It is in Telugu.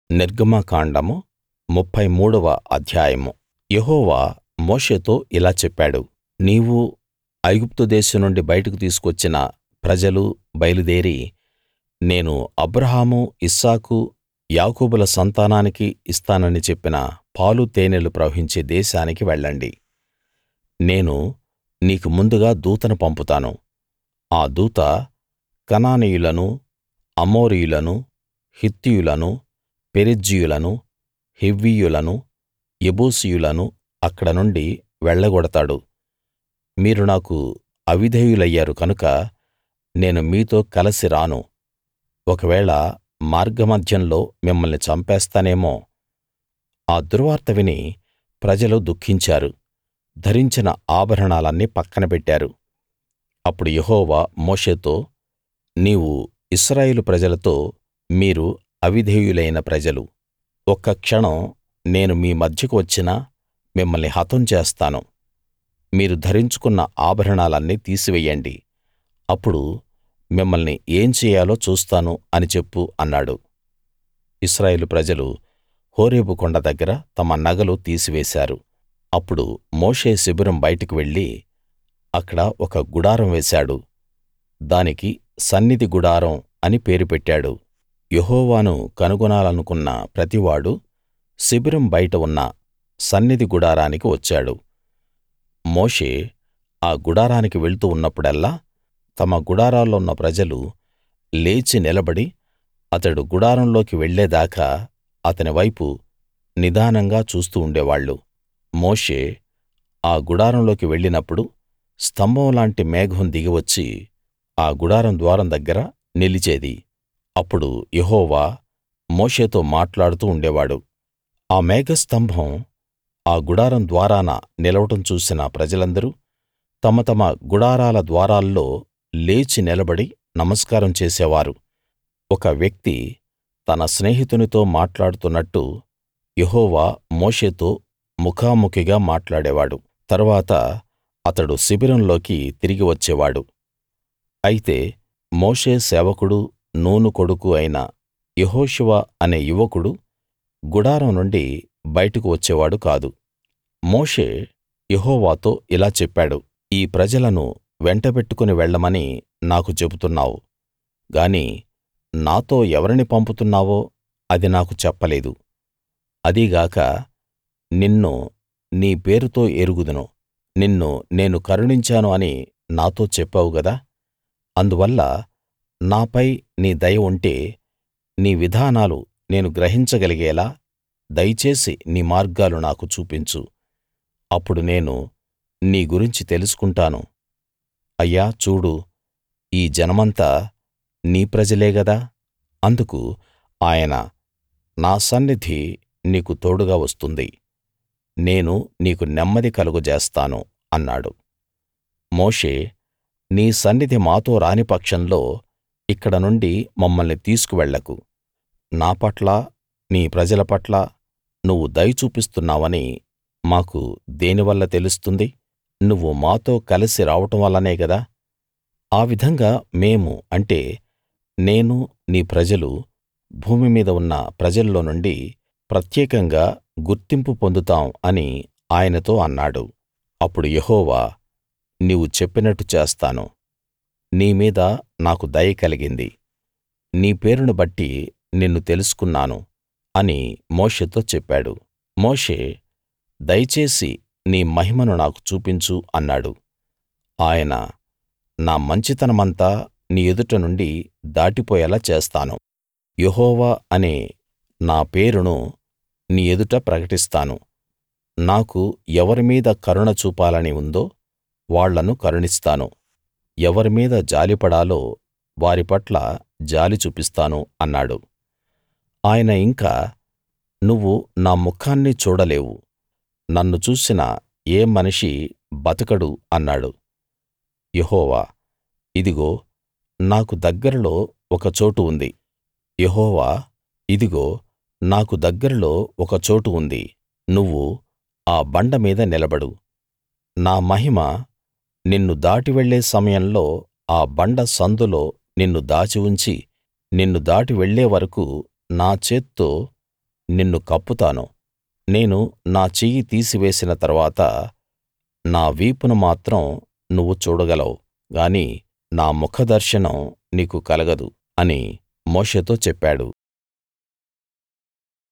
నిర్గమకాండము 33వ అధ్యాయము. యెహోవా మోషేతో ఇలా చెప్పాడు, నీవు ఐగుప్తు దేశం నుండి బయటకు తీసుకొచ్చిన ప్రజలు బయలుదేరి నేను అబ్రాహాము ఇస్సాకు యాకోబుల సంతానానికి ఇస్తానని చెప్పిన పాలు తేనెలు ప్రవహించే దేశానికి వెళ్ళండి. నేను నీకు ముందుగా దూతను పంపుతాను. ఆ దూత కనానీయులను, అమోరీయులను, హిత్తీయులను, పెరిజ్జీయులను, హివ్వీయులను, యెబూసీయులను అక్కడ నుండి వెళ్ళగొడతాడు. మీరు నాకు అవిధేయులయ్యారు కనుక నేను మీతో కలసి రాను. ఒకవేళ మార్గమధ్యంలో మిమ్మల్ని చంపేస్తానేమో. ఆ దుర్వార్త విని ప్రజలు దుఃఖించారు, ధరించిన ఆభరణాలన్నీ పక్కన పెట్టారు. అప్పుడు యెహోవా మోషేతో, నీవు ఇశ్రాయేలు ప్రజలతో, మీరు అవిధేయులైన ప్రజలు. ఒక్క క్షణం నేను మీ మధ్యకు వచ్చినా మిమ్మల్ని హతం చేస్తాను. మీరు ధరించుకున్న ఆభరణాలన్నీ తీసివెయ్యండి. అప్పుడు మిమ్మల్ని ఏం చెయ్యాలో చూస్తాను అని చెప్పు అన్నాడు. ఇశ్రాయేలు ప్రజలు హోరేబు కొండ దగ్గర తమ నగలు తీసివేశారు. అప్పుడు మోషే శిబిరం బయటకు వెళ్లి అక్కడ ఒక గుడారం వేశాడు. దానికి సన్నిధి గుడారం అని పేరు పెట్టాడు. యెహోవాను కనుగొనాలనుకున్న ప్రతివాడూ శిబిరం బయట ఉన్న సన్నిధి గుడారానికి వచ్చాడు. మోషే ఆ గుడారానికి వెళ్తూ ఉన్నప్పుడల్లా తమ గుడారాల్లో ఉన్న ప్రజలు లేచి నిలబడి అతడు గుడారంలోకి వెళ్ళేదాకా అతని వైపు నిదానంగా చూస్తూ ఉండేవాళ్ళు. మోషే ఆ గుడారంలోకి వెళ్ళినప్పుడు స్తంభం లాంటి మేఘం దిగి వచ్చి ఆ గుడారం ద్వారం దగ్గర నిలిచేది. అప్పుడు యెహోవా మోషేతో మాట్లాడుతూ ఉండేవాడు. ఆ మేఘస్తంభం ఆ గుడారం ద్వారాన నిలవడం చూసిన ప్రజలందరూ తమ తమ గుడారాల ద్వారాల్లో లేచి నిలబడి నమస్కారం చేసేవారు. ఒక వ్యక్తి తన స్నేహితునితో మాట్లాడుతున్నట్టు యెహోవా మోషేతో ముఖాముఖిగా మాట్లాడేవాడు. తరువాత అతడు శిబిరంలోకి తిరిగి వచ్చేవాడు. అయితే మోషే సేవకుడూ నూను కొడుకు అయిన యెహోషువ అనే యువకుడు గుడారం నుండి బయటకు వచ్చేవాడు కాదు. మోషే యెహోవాతో ఇలా చెప్పాడు, ఈ ప్రజలను వెంటబెట్టుకుని వెళ్ళమని నాకు చెబుతున్నావు గాని నాతో ఎవరిని పంపుతున్నావో అది నాకు చెప్పలేదు. అదీగాక నిన్ను నీ పేరుతో ఎరుగుదును. నిన్ను నేను కరుణించాను అని నాతో చెప్పావు గదా. అందువల్ల నాపై నీ దయ ఉంటే నీ విధానాలు నేను గ్రహించగలిగేలా దయచేసి నీ మార్గాలు నాకు చూపించు. అప్పుడు నేను నీ గురించి తెలుసుకుంటాను. అయ్యా చూడు, ఈ జనమంతా నీ ప్రజలే గదా. అందుకు ఆయన, నా సన్నిధి నీకు తోడుగా వస్తుంది. నేను నీకు నెమ్మది కలుగజేస్తాను అన్నాడు. మోషే, నీ సన్నిధి మాతో రాని పక్షంలో ఇక్కడ నుండి మమ్మల్ని తీసుకువెళ్ళకు. నా పట్ల నీ ప్రజల పట్ల నువ్వు దయ చూపిస్తున్నావని మాకు దేనివల్ల తెలుస్తుంది? నువ్వు మాతో కలసి రావడం వల్లనే గదా. ఆ విధంగా మేము, అంటే నేను నీ ప్రజలు, భూమి మీద ఉన్న ప్రజల్లో నుండి ప్రత్యేకంగా గుర్తింపు పొందుతాం అని ఆయనతో అన్నాడు. అప్పుడు యెహోవా, నీవు చెప్పినట్టు చేస్తాను. నీ మీద నాకు దయ కలిగింది. నీ పేరును బట్టి నిన్ను తెలుసుకున్నాను అని మోషేతో చెప్పాడు. మోషే, దయచేసి నీ మహిమను నాకు చూపించు అన్నాడు. ఆయన, నా మంచితనమంతా నీ ఎదుట నుండి దాటిపోయేలా చేస్తాను. యెహోవా అనే నా పేరును నీ ఎదుట ప్రకటిస్తాను. నాకు ఎవరి మీద కరుణ చూపాలని ఉందో వాళ్ళను కరుణిస్తాను. ఎవరి మీద జాలిపడాలో వారి పట్ల జాలి చూపిస్తాను అన్నాడు. ఆయన ఇంకా, నువ్వు నా ముఖాన్ని చూడలేవు. నన్ను చూసిన ఏ మనిషి బతకడు అన్నాడు. యెహోవా, ఇదిగో నాకు దగ్గరలో ఒక చోటు ఉంది. యెహోవా, ఇదిగో నాకు దగ్గరలో ఒక చోటు ఉంది. నువ్వు ఆ బండ మీద నిలబడు. నా మహిమ నిన్ను దాటి వెళ్ళే సమయంలో ఆ బండ సందులో నిన్ను దాచి ఉంచి నిన్ను దాటి వెళ్ళే వరకూ నా చేత్తో నిన్ను కప్పుతాను. నేను నా చెయ్యి తీసివేసిన తరువాత నా వీపును మాత్రం నువ్వు చూడగలవు గాని నా ముఖదర్శనం నీకు కలగదు అని మోషేతో చెప్పాడు.